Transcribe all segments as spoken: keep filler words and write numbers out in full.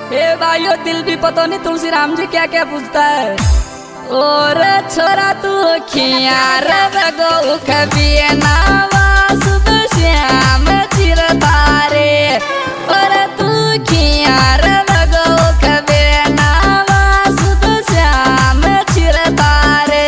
हे भाइयों, दिल भी पता नहीं तुलसी राम जी क्या क्या पूछता है। और छोरा तू खियार गो खबिए नावा सुबह श्याम चिर तारे। और तू खियार गो खबिए नावा सुबह श्याम चिर तारे।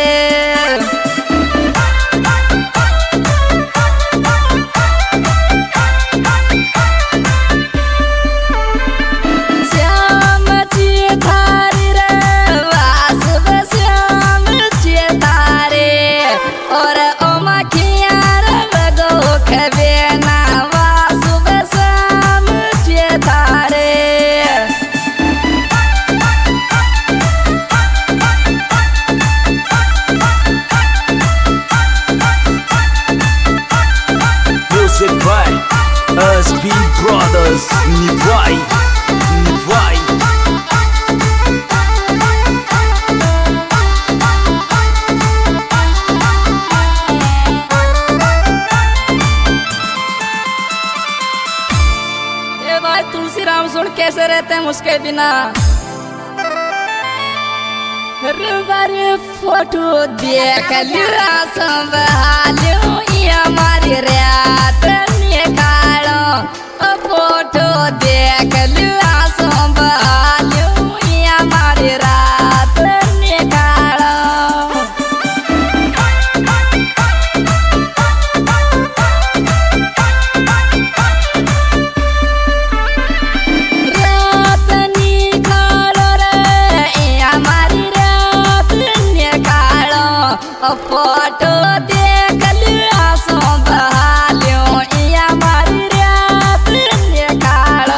Us be brothers, Nivai, Nivai. ये भाई तुलसी राम सुन कैसे रहते हैं उसके बिना। बारे फोटो देख लिया संभालो ये हमारी रात निकालो। फोटो देख लिया संभालो ये हमारी रात निकालो। रात निकालो रे ये हमारी रात निकालो। फोटो देख लिया संभालो ये हमारी रात निकालो।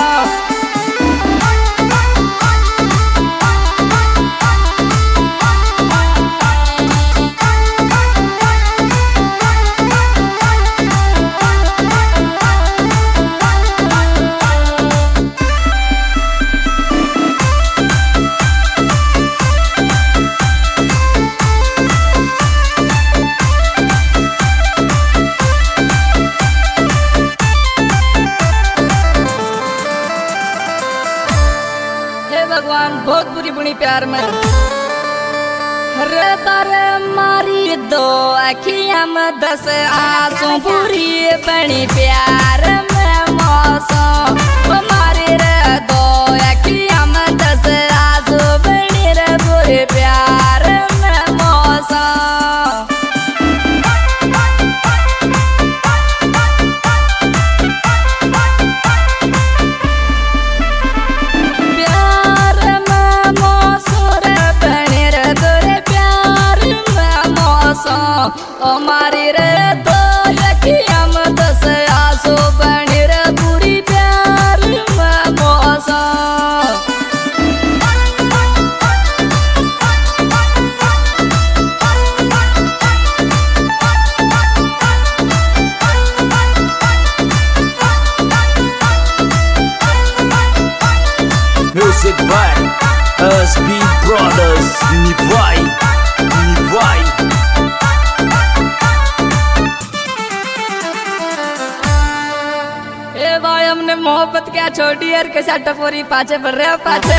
भगवान बहुत बुरी बुरी प्यार में रे तारे मारी दो अखियां में दस आंसू बुरी बनी प्यार में मौसम। मारी रे दो अखियां में दस आंसू बनी रे बुरी प्यार में मौसम। ओ मारी रे दो अखियां में दस आंसू बनी रे बुरी प्यार में मौसम। Music by Us be brothers, Nivai, Nivai. भाई हमने मोहब्बत क्या छोड़ी यार, कैसा टपोरी पाछे बढ़ रहे पाछे।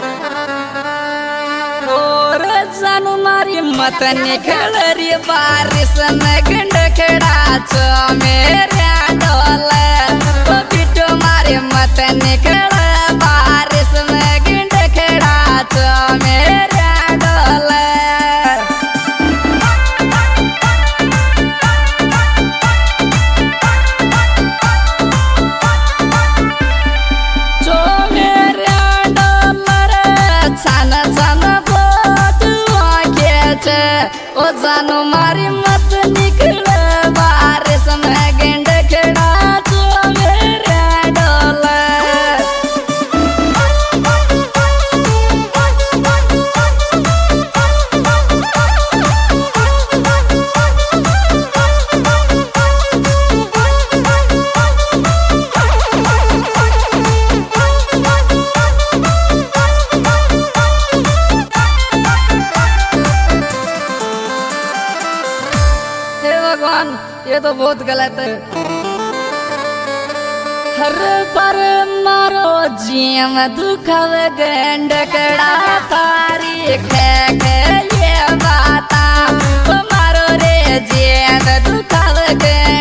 और जानू मारी मत निकल रही बारिश में गंड खड़ा छो मेरे डोले। वो बिटो मारी मत निकल बारिश में गंड खड़ा छो मेरे डोले। ओ जानू मारी मत निकल बारिश में गेंड खड़ा तो मेरे डोले। ये तो बहुत गलत है। हर पर मारो जीव दुखव गंडकड़ा थारी खे खे ये बाता मारो रे जीव दुखव गंड